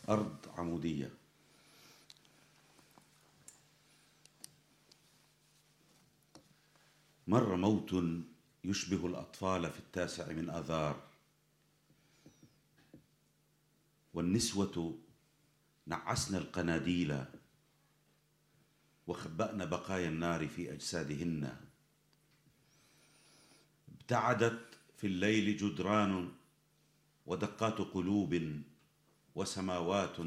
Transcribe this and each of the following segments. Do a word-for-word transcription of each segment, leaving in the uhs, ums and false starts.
أرض عمودية. مر موت يشبه الأطفال في التاسع من آذار، والنسوة نعسن القناديل وخبأن بقايا النار في أجسادهن. ابتعدت في الليل جدران ودقات قلوب وسماوات،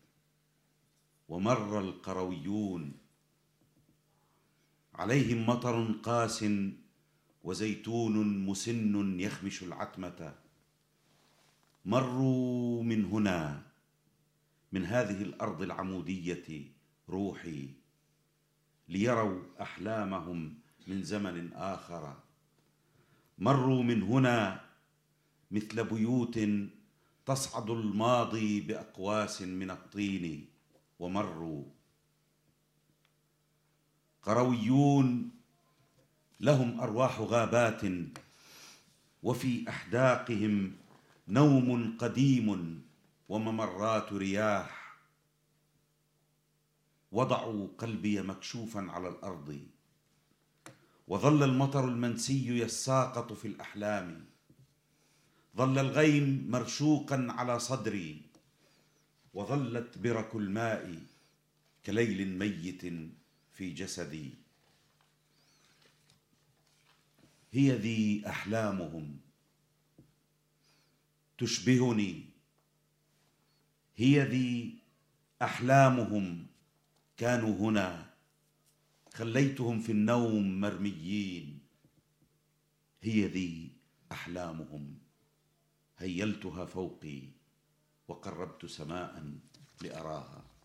ومر القرويون عليهم مطر قاس وزيتون مسن يخمش العتمة. مروا من هنا، من هذه الأرض العمودية روحي، ليروا أحلامهم من زمن آخر. مروا من هنا مثل بيوت تصعد الماضي بأقواس من الطين، ومروا قرويون لهم أرواح غابات، وفي أحداقهم نوم قديم وممرات رياح. وضعوا قلبي مكشوفا على الأرض، وظل المطر المنسي يساقط في الأحلام. ظل الغيم مرشوقا على صدري، وظلت برك الماء كليل ميت في جسدي. هي ذي أحلامهم تشبهني، هي ذي أحلامهم. كانوا هنا، خليتهم في النوم مرميين. هي ذي أحلامهم، هيلتها فوقي وقربت سماء لأراها.